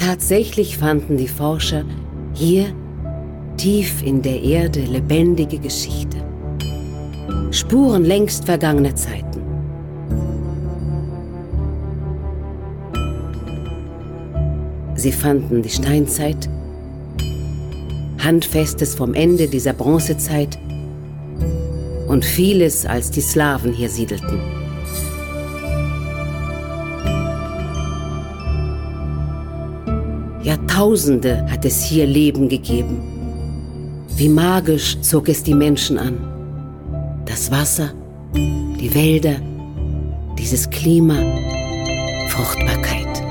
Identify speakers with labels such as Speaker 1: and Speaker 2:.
Speaker 1: Tatsächlich fanden die Forscher hier tief in der Erde lebendige Geschichte. Spuren längst vergangener Zeiten. Sie fanden die Steinzeit, Handfestes vom Ende dieser Bronzezeit und vieles, als die Slawen hier siedelten. Jahrtausende hat es hier Leben gegeben. Wie magisch zog es die Menschen an. Das Wasser, die Wälder, dieses Klima, Fruchtbarkeit.